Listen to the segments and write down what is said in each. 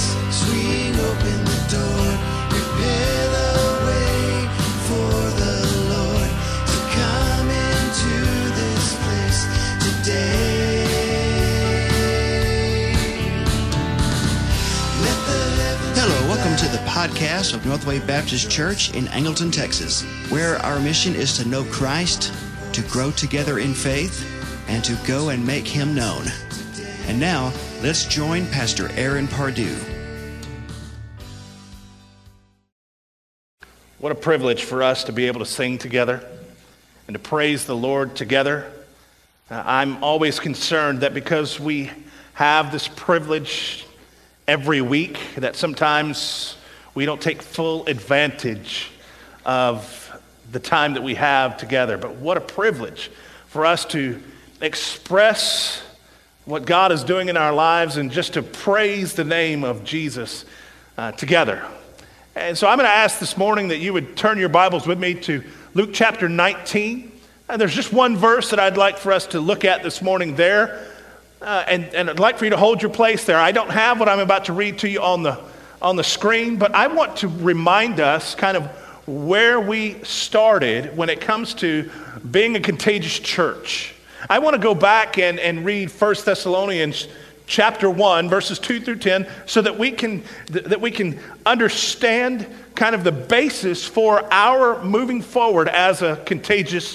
swing open the door, prepare the way for the Lord to come into this place today. Hello, welcome to the podcast of Northway Baptist Church in Angleton, Texas, where our mission is to know Christ, to grow together in faith, and to go and make Him known. And now, let's join Pastor Aaron Pardue. What a privilege for us to be able to sing together and to praise the Lord together. I'm always concerned that because we have this privilege every week, that sometimes we don't take full advantage of the time that we have together. But what a privilege for us to express what God is doing in our lives and just to praise the name of Jesus together. And so I'm going to ask this morning that you would turn your Bibles with me to Luke chapter 19. And there's just one verse that I'd like for us to look at this morning there. And I'd like for you to hold your place there. I don't have what I'm about to read to you on the screen, but I want to remind us kind of where we started when it comes to being a contagious church. I want to go back and read 1 Thessalonians chapter 1, verses 2 through 10, so that we can understand kind of the basis for our moving forward as a contagious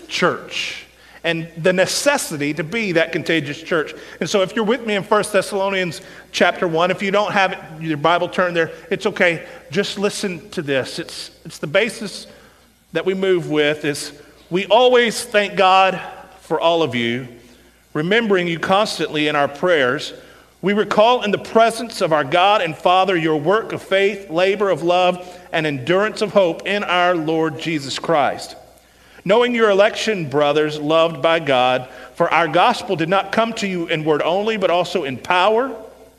church and the necessity to be that contagious church. And so if you're with me in 1 Thessalonians chapter 1, if you don't have it, your Bible turned there, it's okay. Just listen to this. It's the basis that we move with is we always thank God for all of you, remembering you constantly in our prayers. We recall in the presence of our God and Father your work of faith, labor of love, and endurance of hope in our Lord Jesus Christ. Knowing your election, brothers, loved by God, for our gospel did not come to you in word only, but also in power,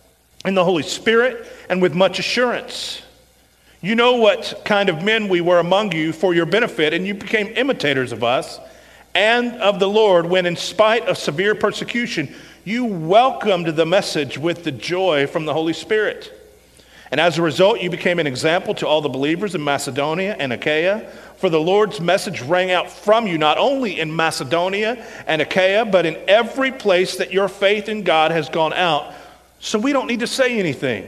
in the Holy Spirit, and with much assurance. You know what kind of men we were among you for your benefit, and you became imitators of us and of the Lord when, in spite of severe persecution, you welcomed the message with the joy from the Holy Spirit. And as a result, you became an example to all the believers in Macedonia and Achaia. For the Lord's message rang out from you, not only in Macedonia and Achaia, but in every place that your faith in God has gone out. So we don't need to say anything.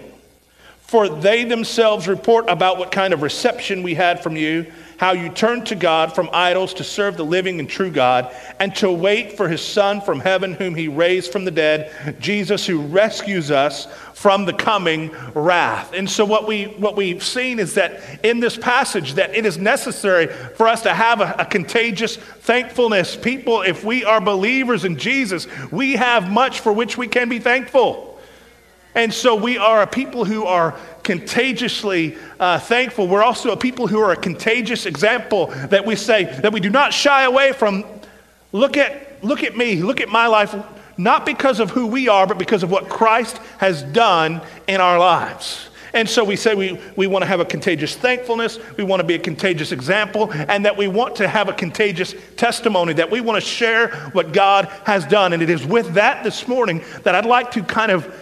For they themselves report about what kind of reception we had from you, how you turned to God from idols to serve the living and true God, and to wait for his Son from heaven, whom he raised from the dead, Jesus, who rescues us from the coming wrath. And so what we've seen is that in this passage that it is necessary for us to have a contagious thankfulness. People, if we are believers in Jesus, we have much for which we can be thankful. And so we are a people who are contagiously thankful. We're also a people who are a contagious example that we say, that we do not shy away from. Look at me, look at my life, not because of who we are, but because of what Christ has done in our lives. And so we say we want to have a contagious thankfulness, we want to be a contagious example, and that we want to have a contagious testimony, that we want to share what God has done. And it is with that this morning that I'd like to kind of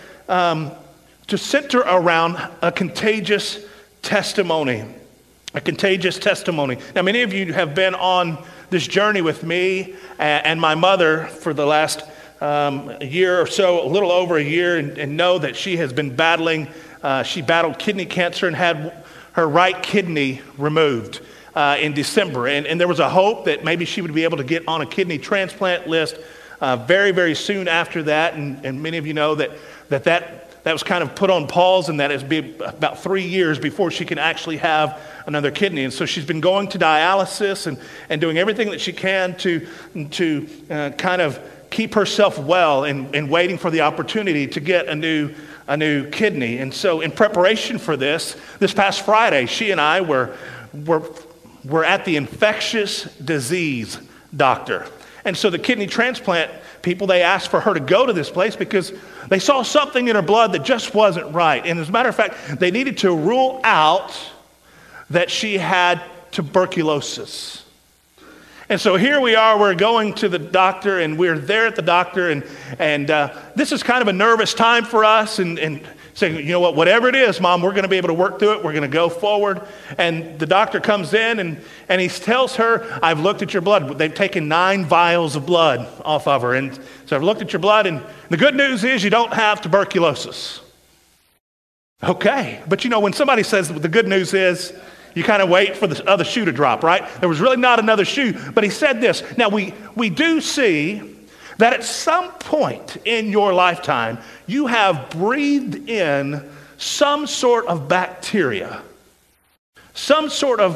to center around a contagious testimony. A contagious testimony. Now, many of you have been on this journey with me and my mother for the last year or so, a little over a year, and know that she has been battling. She battled kidney cancer and had her right kidney removed in December. And there was a hope that maybe she would be able to get on a kidney transplant list very, very soon after that. And many of you know that was kind of put on pause, and that it'd be about 3 years before she can actually have another kidney. And so she's been going to dialysis and doing everything that she can to kind of keep herself well and waiting for the opportunity to get a new kidney. And so in preparation for this past Friday, she and I were at the infectious disease doctor. And so the kidney transplant people, they asked for her to go to this place because they saw something in her blood that just wasn't right. And as a matter of fact, they needed to rule out that she had tuberculosis. And so here we are, we're going to the doctor, and we're there at the doctor, and this is kind of a nervous time for us, and saying, you know what, whatever it is, Mom, we're going to be able to work through it. We're going to go forward. And the doctor comes in, and he tells her, I've looked at your blood. They've taken 9 vials of blood off of her. And so I've looked at your blood, and the good news is you don't have tuberculosis. Okay. But you know, when somebody says the good news is, you kind of wait for the other shoe to drop, right? There was really not another shoe. But he said this. Now, we do see that at some point in your lifetime, you have breathed in some sort of bacteria, some sort of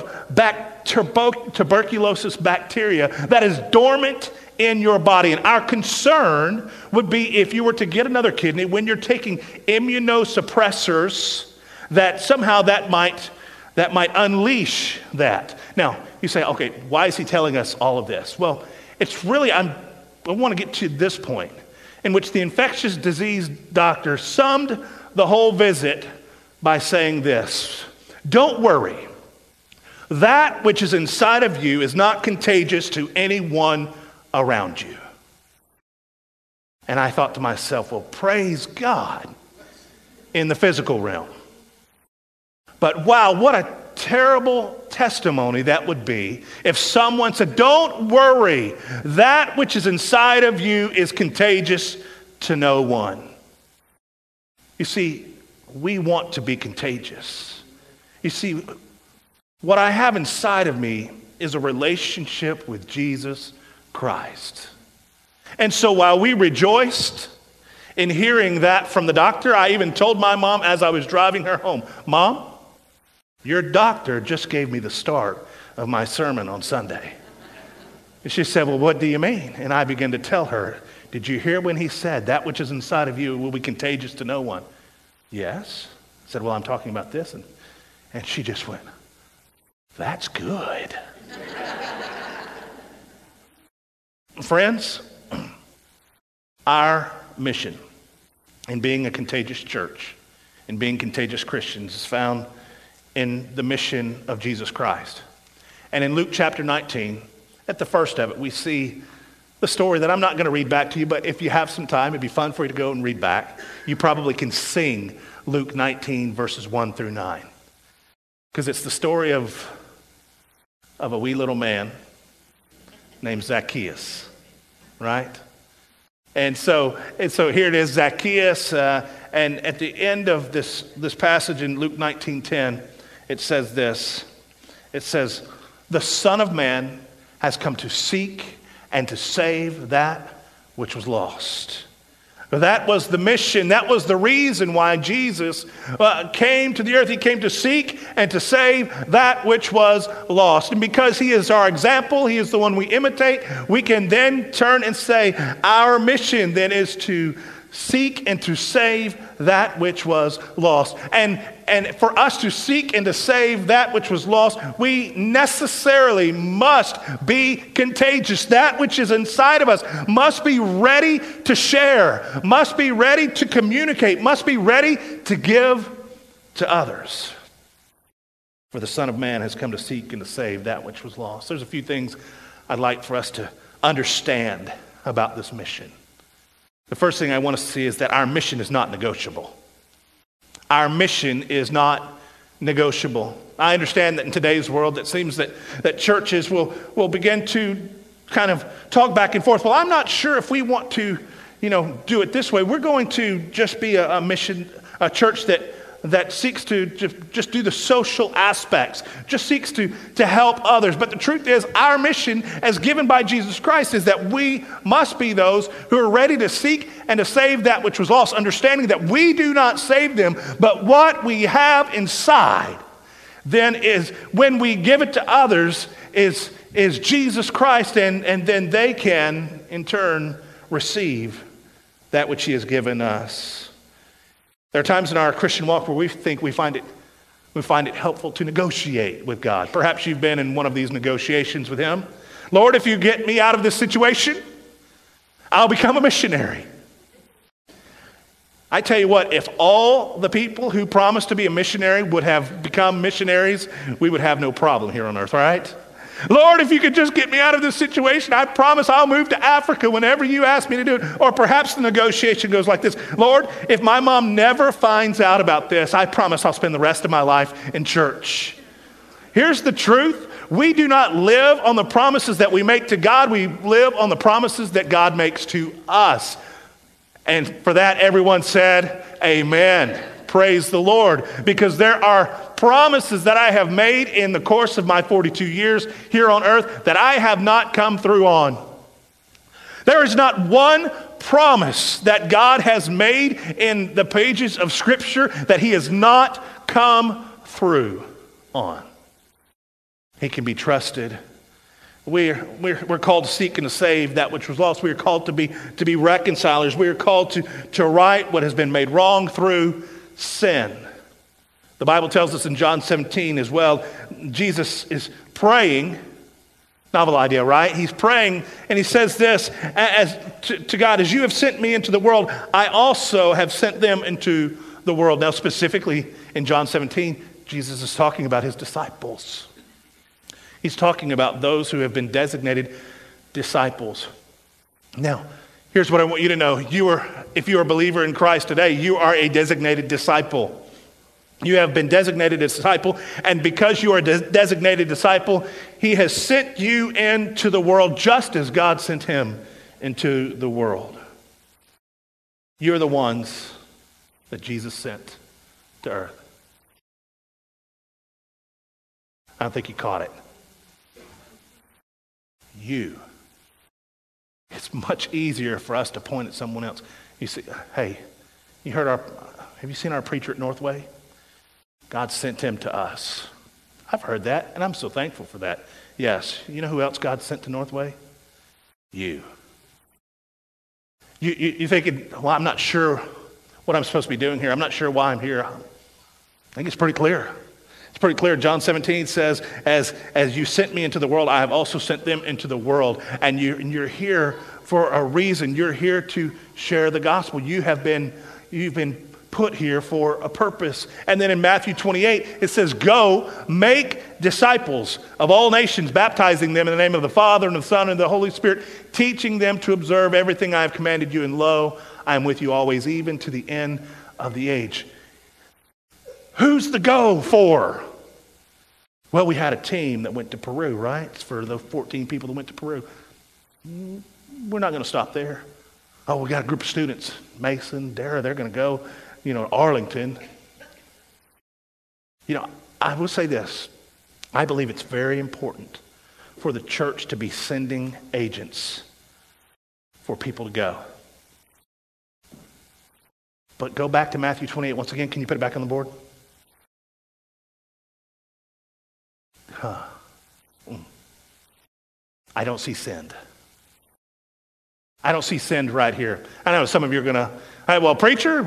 tuberculosis bacteria that is dormant in your body. And our concern would be if you were to get another kidney, when you're taking immunosuppressors, that somehow that might unleash that. Now, you say, okay, why is he telling us all of this? Well, it's really, I want to get to this point in which the infectious disease doctor summed the whole visit by saying this: don't worry. That which is inside of you is not contagious to anyone around you. And I thought to myself, well, praise God in the physical realm. But wow, what a terrible testimony that would be if someone said, don't worry, that which is inside of you is contagious to no one. You see, we want to be contagious. You see, what I have inside of me is a relationship with Jesus Christ. And so while we rejoiced in hearing that from the doctor, I even told my mom as I was driving her home, Mom, your doctor just gave me the start of my sermon on Sunday. And she said, well, what do you mean? And I began to tell her, did you hear when he said, that which is inside of you will be contagious to no one? Yes. I said, well, I'm talking about this. And she just went, that's good. Friends, our mission in being a contagious church, in being contagious Christians, is found in the mission of Jesus Christ. And in Luke chapter 19, at the first of it, we see the story that I'm not going to read back to you, but if you have some time, it'd be fun for you to go and read back. You probably can sing Luke 19, verses 1 through 9. Because it's the story of a wee little man named Zacchaeus, right? And so here it is, Zacchaeus, and at the end of this passage in Luke 19:10, it says this. It says, the Son of Man has come to seek and to save that which was lost. That was the mission. That was the reason why Jesus came to the earth. He came to seek and to save that which was lost. And because he is our example, he is the one we imitate, we can then turn and say, our mission then is to seek and to save that which was lost. And for us to seek and to save that which was lost, we necessarily must be contagious. That which is inside of us must be ready to share, must be ready to communicate, must be ready to give to others. For the Son of Man has come to seek and to save that which was lost. There's a few things I'd like for us to understand about this mission. The first thing I want to see is that our mission is not negotiable. Our mission is not negotiable. I understand that in today's world, it seems that churches will begin to kind of talk back and forth. Well, I'm not sure if we want to, do it this way. We're going to just be a church that seeks to just do the social aspects, just seeks to help others. But the truth is, our mission as given by Jesus Christ is that we must be those who are ready to seek and to save that which was lost, understanding that we do not save them, but what we have inside then is, when we give it to others, is Jesus Christ, and then they can, in turn, receive that which he has given us. There are times in our Christian walk where we think we find it helpful to negotiate with God. Perhaps you've been in one of these negotiations with him. Lord, if you get me out of this situation, I'll become a missionary. I tell you what, if all the people who promised to be a missionary would have become missionaries, we would have no problem here on earth, right? Lord, if you could just get me out of this situation, I promise I'll move to Africa whenever you ask me to do it. Or perhaps the negotiation goes like this. Lord, if my mom never finds out about this, I promise I'll spend the rest of my life in church. Here's the truth. We do not live on the promises that we make to God. We live on the promises that God makes to us. And for that, everyone said, amen. Praise the Lord. Because there are promises that I have made in the course of my 42 years here on earth that I have not come through on. There is not one promise that God has made in the pages of Scripture that he has not come through on. He can be trusted. We're called to seek and to save that which was lost. We are called to be reconcilers. We are called to right what has been made wrong through sin. The Bible tells us in John 17 as well, Jesus is praying. Novel idea, right? He's praying and he says this to God, as you have sent me into the world, I also have sent them into the world. Now specifically in John 17, Jesus is talking about his disciples. He's talking about those who have been designated disciples. Now, here's what I want you to know. If you are a believer in Christ today, you are a designated disciple. You have been designated a disciple, and because you are a designated disciple, he has sent you into the world just as God sent him into the world. You're the ones that Jesus sent to earth. I don't think you caught it. You. It's much easier for us to point at someone else. You see, hey, have you seen our preacher at Northway? God sent him to us. I've heard that, and I'm so thankful for that. Yes, you know who else God sent to Northway? You. You're thinking, well, I'm not sure what I'm supposed to be doing here. I'm not sure why I'm here. I think it's pretty clear. It's pretty clear. John 17 says, as you sent me into the world, I have also sent them into the world. And you're here for a reason. You're here to share the gospel. You've been put here for a purpose. And then in Matthew 28, it says, go make disciples of all nations, baptizing them in the name of the Father and the Son and the Holy Spirit, teaching them to observe everything I have commanded you. And lo, I am with you always, even to the end of the age. Who's the go for? Well, we had a team that went to Peru, right? It's for the 14 people that went to Peru. We're not going to stop there. Oh, we got a group of students. Mason, Dara, they're going to go, Arlington. I will say this. I believe it's very important for the church to be sending agents for people to go. But go back to Matthew 28 once again. Can you put it back on the board? I don't see send. I don't see send right here. I know some of you are going to, preacher,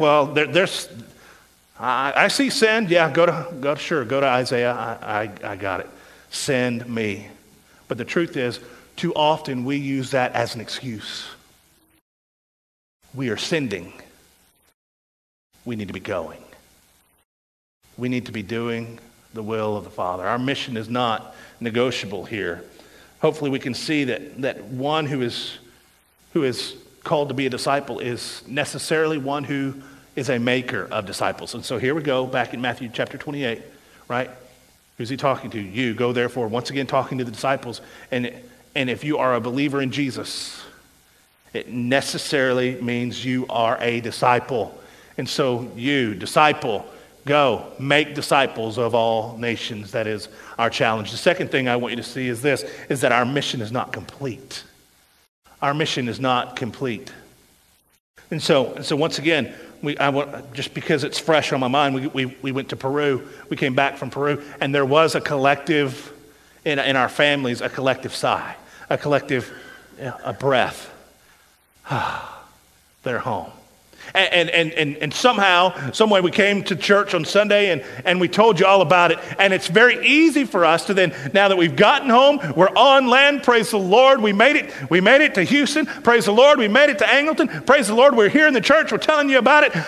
I see send. Yeah, go to Isaiah. I got it. Send me. But the truth is, too often we use that as an excuse. We are sending. We need to be going. We need to be doing the will of the Father. Our mission is not negotiable here. Hopefully we can see that one who is called to be a disciple is necessarily one who is a maker of disciples. And so here we go, back in Matthew chapter 28, right? Who's he talking to? You. Go therefore, once again talking to the disciples. And if you are a believer in Jesus, it necessarily means you are a disciple. And so you, disciple, go, make disciples of all nations. That is our challenge. The second thing I want you to see is this, is that our mission is not complete. Our mission is not complete. And so once again, just because it's fresh on my mind, we went to Peru. We came back from Peru, and there was a collective, in our families, a collective sigh, a collective, a breath. They're home. And somehow, some way we came to church on Sunday and we told you all about it. And it's very easy for us to then, now that we've gotten home, we're on land, praise the Lord, we made it to Houston, praise the Lord, we made it to Angleton, praise the Lord, we're here in the church, we're telling you about it.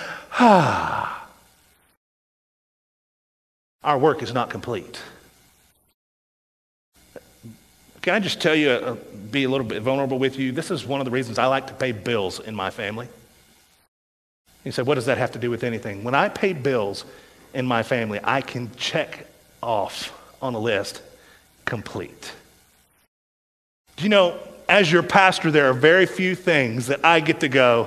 Our work is not complete. Can I just tell you, be a little bit vulnerable with you? This is one of the reasons I like to pay bills in my family. You said, what does that have to do with anything? When I pay bills in my family, I can check off on a list, complete. Do you know, as your pastor, there are very few things that I get to go,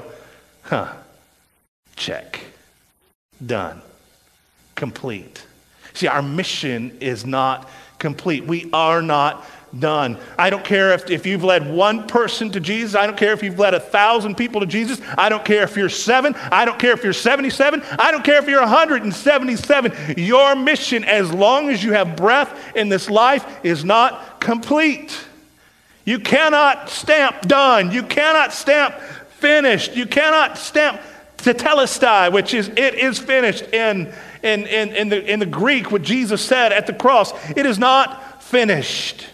check, done, complete. See, our mission is not complete. We are not done. I don't care if you've led one person to Jesus. I don't care if you've led 1,000 people to Jesus. I don't care if you're 7. I don't care if you're 77. I don't care if you're 177. Your mission, as long as you have breath in this life, is not complete. You cannot stamp done. You cannot stamp finished. You cannot stamp tetelestai, which is it is finished in the Greek, what Jesus said at the cross. It is not finished.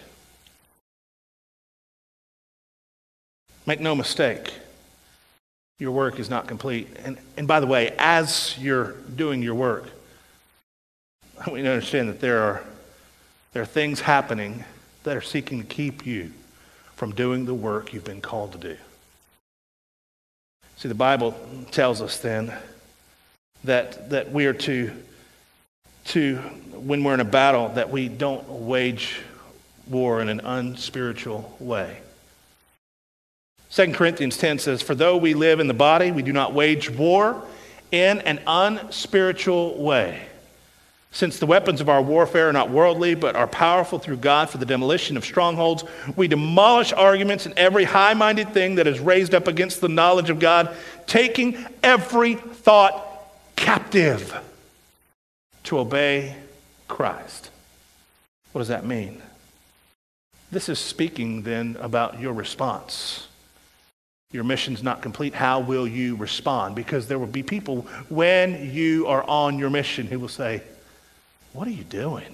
Make no mistake, your work is not complete. And by the way, as you're doing your work, we need to understand that there are things happening that are seeking to keep you from doing the work you've been called to do. See, the Bible tells us then that we are to when we're in a battle, that we don't wage war in an unspiritual way. 2 Corinthians 10 says, for though we live in the body, we do not wage war in an unspiritual way. Since the weapons of our warfare are not worldly, but are powerful through God for the demolition of strongholds, we demolish arguments and every high-minded thing that is raised up against the knowledge of God, taking every thought captive to obey Christ. What does that mean? This is speaking then about your response. Your mission's not complete. How will you respond? Because there will be people when you are on your mission who will say, what are you doing?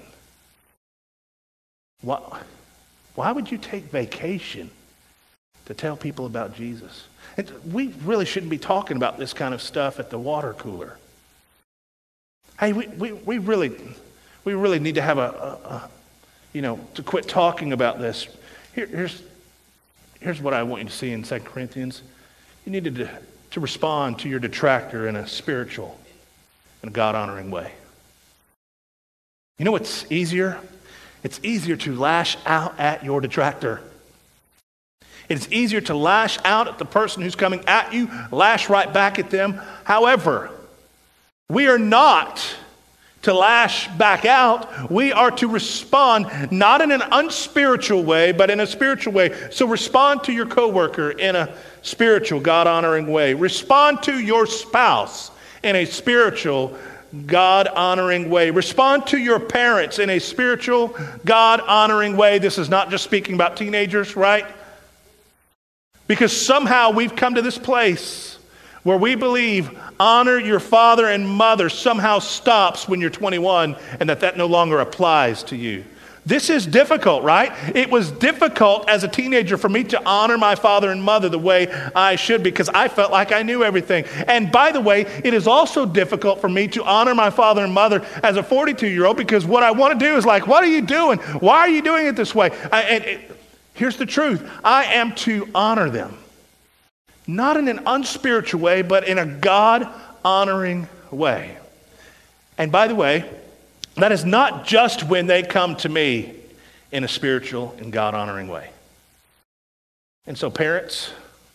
Why would you take vacation to tell people about Jesus? And we really shouldn't be talking about this kind of stuff at the water cooler. Hey, we really need to have to quit talking about this. Here's what I want you to see in 2 Corinthians. You needed to respond to your detractor in a spiritual and God-honoring way. You know what's easier? It's easier to lash out at your detractor. It's easier to lash out at the person who's coming at you, lash right back at them. However, we are not to lash back out. We are to respond not in an unspiritual way, but in a spiritual way. So respond to your coworker in a spiritual, God-honoring way. Respond to your spouse in a spiritual, God-honoring way. Respond to your parents in a spiritual, God-honoring way. This is not just speaking about teenagers, right? Because somehow we've come to this place where we believe honor your father and mother somehow stops when you're 21 and that no longer applies to you. This is difficult, right? It was difficult as a teenager for me to honor my father and mother the way I should because I felt like I knew everything. And by the way, it is also difficult for me to honor my father and mother as a 42-year-old because what I want to do is like, what are you doing? Why are you doing it this way? Here's the truth. I am to honor them. Not in an unspiritual way, but in a God-honoring way. And by the way, that is not just when they come to me in a spiritual and God-honoring way. And so parents,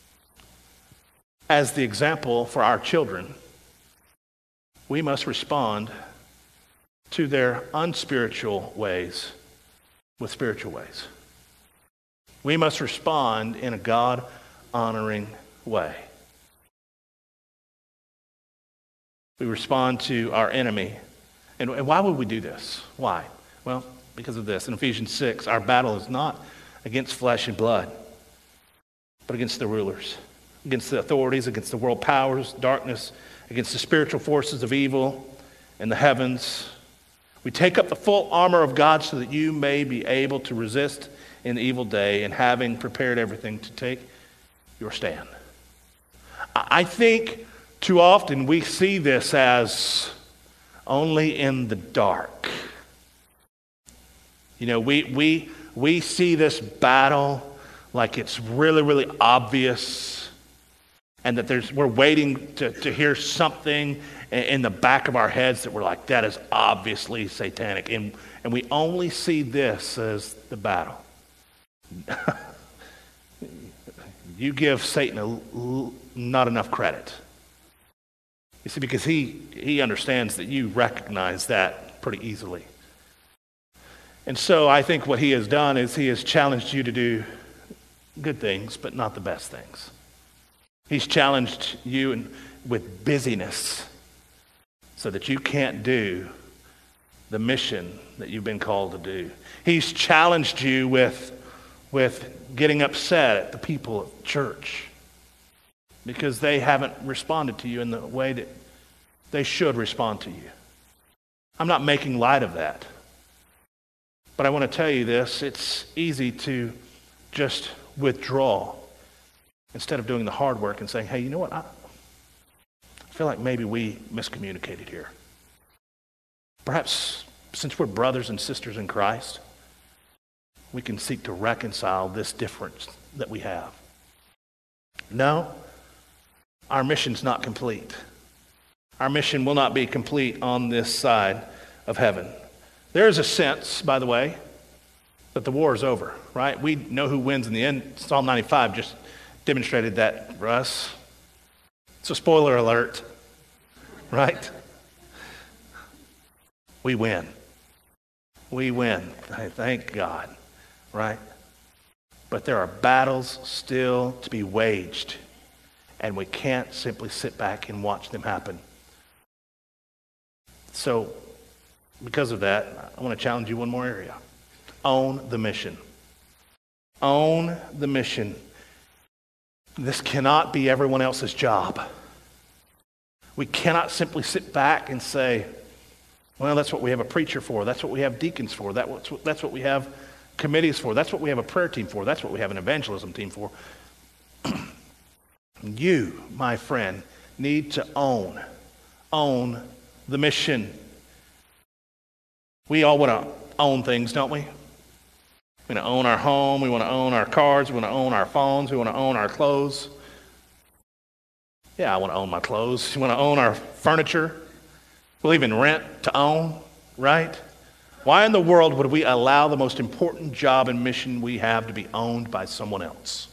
as the example for our children, we must respond to their unspiritual ways with spiritual ways. We must respond in a God-honoring way. We respond to our enemy. And why would we do this? Why? Well, because of this. In Ephesians 6, our battle is not against flesh and blood, but against the rulers, against the authorities, against the world powers, darkness, against the spiritual forces of evil in the heavens. We take up the full armor of God so that you may be able to resist in the evil day and having prepared everything to take your stand. I think too often we see this as only in the dark. You know, we we see this battle like it's really, really obvious, and that we're waiting to hear something in the back of our heads that we're like, that is obviously satanic. And we only see this as the battle. You give Satan not enough credit. You see, because he understands that you recognize that pretty easily. And so I think what he has done is he has challenged you to do good things, but not the best things. He's challenged you with busyness so that you can't do the mission that you've been called to do. He's challenged you with getting upset at the people of church because they haven't responded to you in the way that they should respond to you. I'm not making light of that. But I want to tell you this, it's easy to just withdraw instead of doing the hard work and saying, hey, you know what? I feel like maybe we miscommunicated here. Perhaps since we're brothers and sisters in Christ, we can seek to reconcile this difference that we have. No, our mission's not complete. Our mission will not be complete on this side of heaven. There is a sense, by the way, that the war is over, right? We know who wins in the end. Psalm 95 just demonstrated that for us. So spoiler alert, right? We win. We win. Thank God, right? But there are battles still to be waged, and we can't simply sit back and watch them happen. So, because of that, I want to challenge you one more area. Own the mission. Own the mission. This cannot be everyone else's job. We cannot simply sit back and say, well, that's what we have a preacher for. That's what we have deacons for. That's what we have committees for. That's what we have a prayer team for. That's what we have an evangelism team for. You, my friend, need to own the mission. We all want to own things, don't we? We want to own our home. We want to own our cars. We want to own our phones. We want to own our clothes. Yeah, I want to own my clothes. We want to own our furniture. We'll even rent to own, right? Why in the world would we allow the most important job and mission we have to be owned by someone else?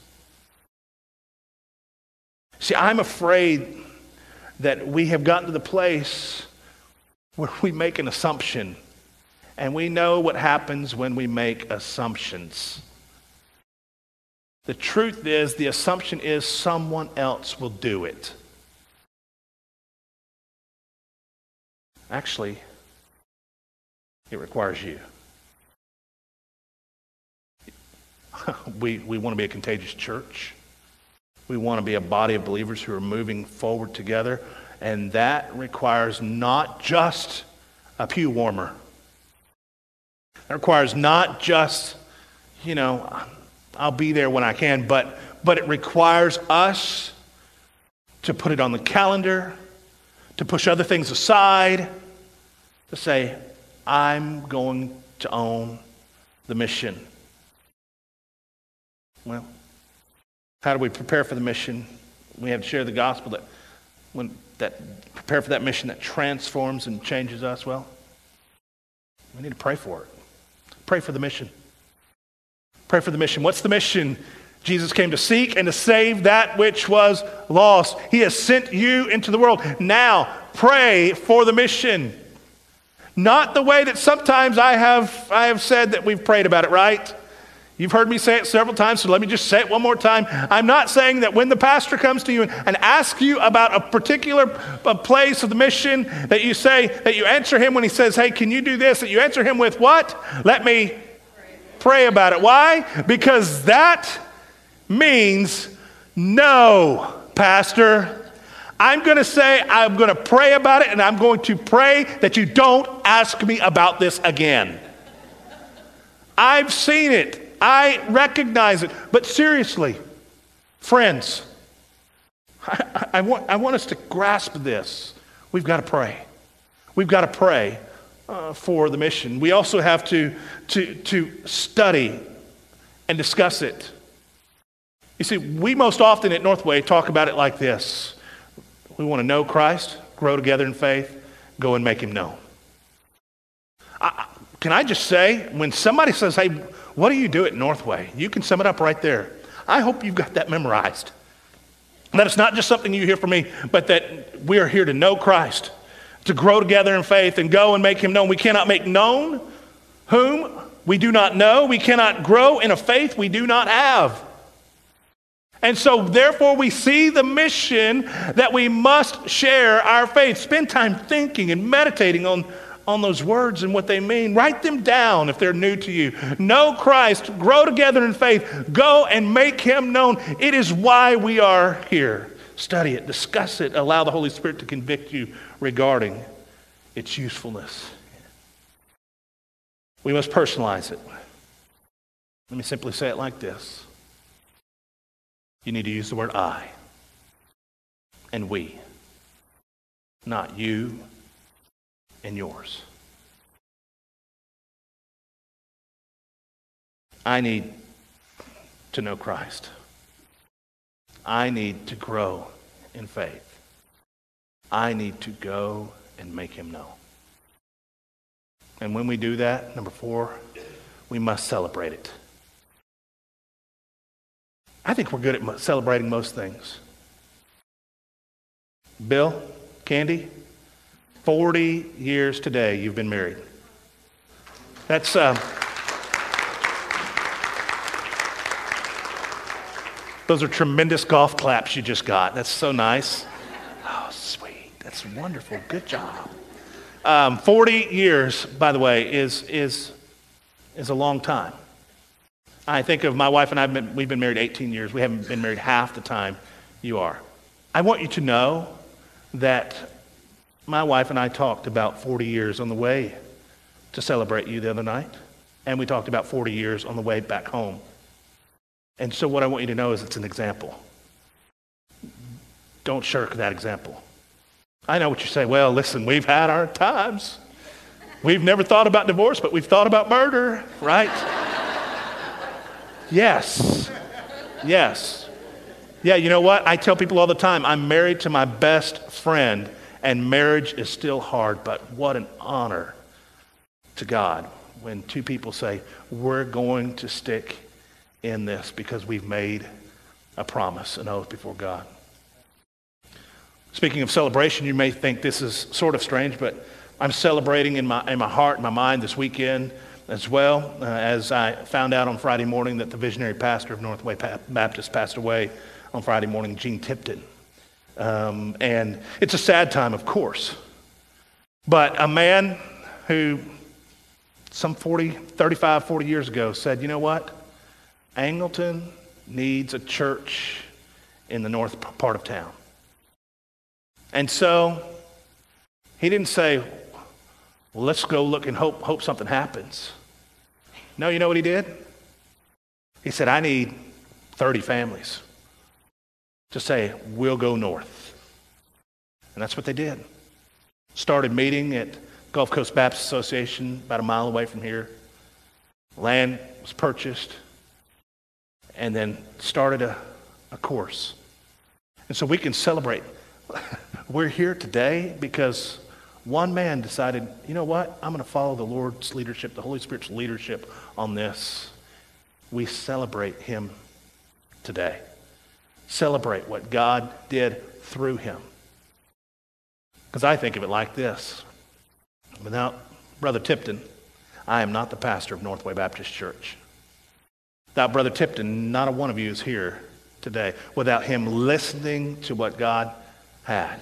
See, I'm afraid that we have gotten to the place where we make an assumption, and we know what happens when we make assumptions. The truth is, the assumption is someone else will do it. Actually, it requires you. We want to be a contagious church. We want to be a body of believers who are moving forward together, and that requires not just a pew warmer. It requires not just, I'll be there when I can, but it requires us to put it on the calendar, to push other things aside, to say, I'm going to own the mission. Well, how do we prepare for the mission? We have to share the gospel prepare for that mission that transforms and changes us. Well, we need to pray for it. Pray for the mission. Pray for the mission. What's the mission? Jesus came to seek and to save that which was lost. He has sent you into the world. Now, pray for the mission. Not the way that sometimes I have said that we've prayed about it, right? You've heard me say it several times, so let me just say it one more time. I'm not saying that when the pastor comes to you and asks you about a particular place of the mission, that you answer him when he says, hey, can you do this? That you answer him with what? Let me pray about it. Why? Because that means no, pastor. I'm going to pray about it, and I'm going to pray that you don't ask me about this again. I've seen it. I recognize it. But seriously, friends, I want us to grasp this. We've got to pray. We've got to pray for the mission. We also have to study and discuss it. You see, we most often at Northway talk about it like this. We want to know Christ, grow together in faith, go and make him known. Can I just say, when somebody says, hey, what do you do at Northway? You can sum it up right there. I hope you've got that memorized. That it's not just something you hear from me, but that we are here to know Christ, to grow together in faith and go and make him known. We cannot make known whom we do not know. We cannot grow in a faith we do not have. And so therefore we see the mission that we must share our faith. Spend time thinking and meditating on those words and what they mean. Write them down if they're new to you. Know Christ, grow together in faith, go and make him known. It is why we are here. Study it, discuss it, allow the Holy Spirit to convict you regarding its usefulness. We must personalize it. Let me simply say it like this. You need to use the word I and we, not you and yours. I need to know Christ. I need to grow in faith. I need to go and make him known. And when we do that, number 4, we must celebrate it. I think we're good at celebrating most things. Bill, Candy, 40 years today you've been married. That's those are tremendous golf claps you just got. That's so nice. Oh, sweet. That's wonderful. Good job. 40 years, by the way, is a long time. I think of my wife and we've been married 18 years. We haven't been married half the time you are. I want you to know that my wife and I talked about 40 years on the way to celebrate you the other night. And we talked about 40 years on the way back home. And so what I want you to know is it's an example. Don't shirk that example. I know what you say. Well, listen, we've had our times. We've never thought about divorce, but we've thought about murder, right? Yes. Yes. Yeah, you know what? I tell people all the time, I'm married to my best friend, and marriage is still hard, but what an honor to God when two people say, we're going to stick in this because we've made a promise, an oath before God. Speaking of celebration, you may think this is sort of strange, but I'm celebrating in my heart and my mind this weekend as well, as I found out on Friday morning that the visionary pastor of Northway Baptist passed away on Friday morning, Gene Tipton. And it's a sad time, of course. But a man who some 35, 40 years ago said, you know what? Angleton needs a church in the north part of town. And so he didn't say, well, let's go look and hope something happens. No, you know what he did? He said, I need 30 families to say, we'll go north. And that's what they did. Started meeting at Gulf Coast Baptist Association about a mile away from here. Land was purchased and then started a course. And so we can celebrate. We're here today because one man decided, you know what? I'm going to follow the Lord's leadership, the Holy Spirit's leadership on this. We celebrate him today. Celebrate what God did through him. Because I think of it like this. Without Brother Tipton, I am not the pastor of Northway Baptist Church. Without Brother Tipton, not a one of you is here today. Without him listening to what God had.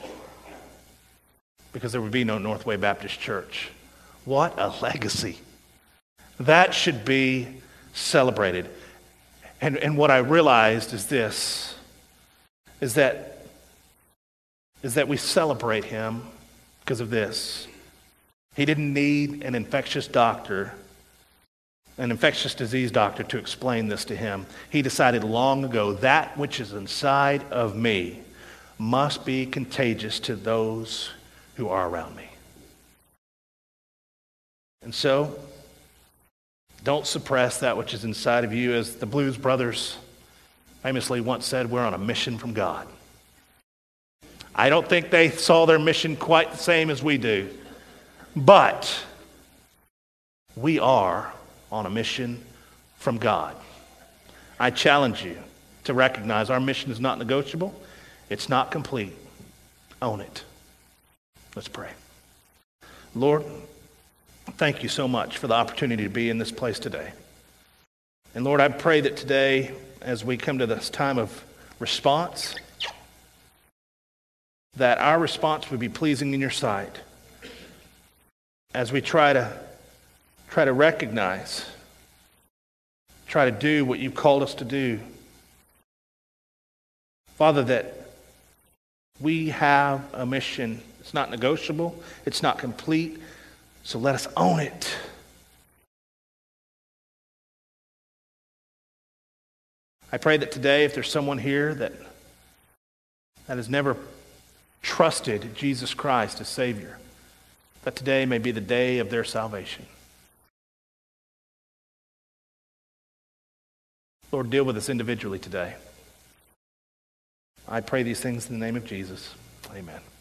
Because there would be no Northway Baptist Church. What a legacy. That should be celebrated. And what I realized is this, is that we celebrate him because of this. He didn't need an infectious disease doctor to explain this to him. He decided long ago, that which is inside of me must be contagious to those who are around me. And so, don't suppress that which is inside of you. As the Blues Brothers famously once said, we're on a mission from God. I don't think they saw their mission quite the same as we do, but we are on a mission from God. I challenge you to recognize our mission is not negotiable. It's not complete. Own it. Let's pray. Lord, thank you so much for the opportunity to be in this place today. And Lord, I pray that today, as we come to this time of response, that our response would be pleasing in your sight as we try to recognize, try to do what you've called us to do. Father, that we have a mission. It's not negotiable. It's not complete. So let us own it. I pray that today, if there's someone here that has never trusted Jesus Christ as Savior, that today may be the day of their salvation. Lord, deal with us individually today. I pray these things in the name of Jesus. Amen.